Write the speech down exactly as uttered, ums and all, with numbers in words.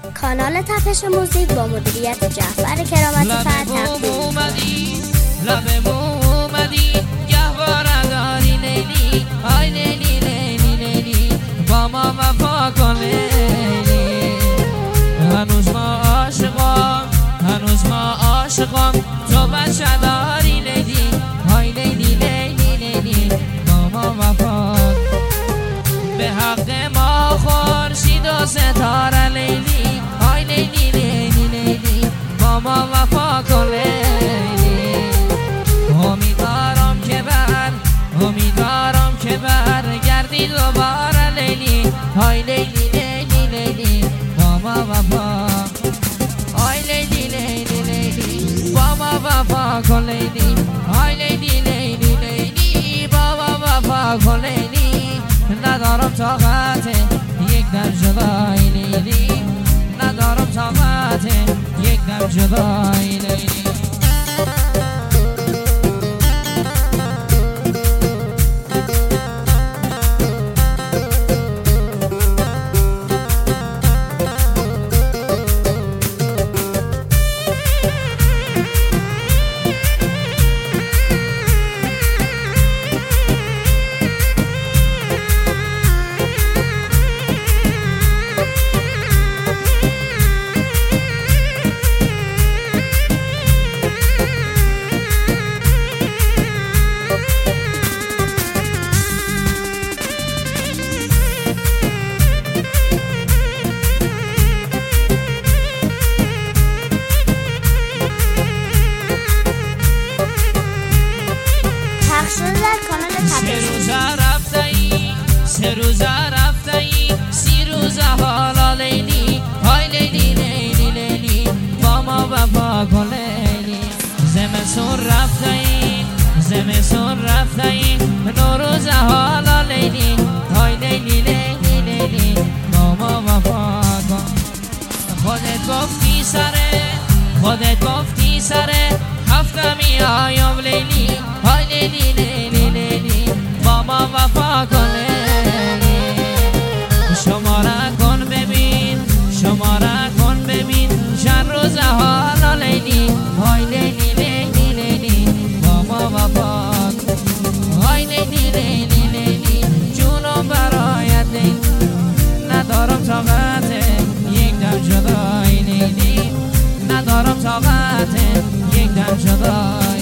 کانال تپش موزیک با مدیریت جعفر کرامتی فر تقدیم اومدی لب اومدی گهواره داری لیلی آی لیلی لیلی لیلی با ما وفا کن لیلی هنوز ما عاشقان هنوز ما عاشقان تو بچه داری لیلی آی لیلی لیلی لیلی با ما وفا به حق ما خورشید و ستاره لیلی آی لیلی لیلی لیلی با ما وفا کن لیلی امیدوارم که بر امیدوارم که برگردی دوباره لیلی آی لیلی لیلی لیلی با ما وفا آی لیلی لیلی لیلی با ما وفا کن لیلی آی لیلی لیلی لیلی با ما وفا کن لیلی ندارم طاقت یک دم جدای لیلی ندارم طاقت یک دم جدای لیلی سه روزه رفته‌ای سه روزه رفته‌ای سی روزه حالا لیلی های لیلی لیلی لیلی با ما وفا کن لیلی زمستون رفته‌ای زمستون رفته‌ای نو روزه حالا لیلی های لیلی لیلی لیلی با ما وفا کن خودت گفتی سره خودت گفتی سره هفته میایم لیلی های لیلی لیلی لیلی با ما وفا کن لیلی شماره کن ببین شماره کن ببین چند روز حالا لیلی های لیلی لیلی لیلی با ما وفا کن های لیلی لیلی لیلی جونم برایت لیلی ندارم طاقت یک دم جدای لیلی ندارم طاقت یک دم جدای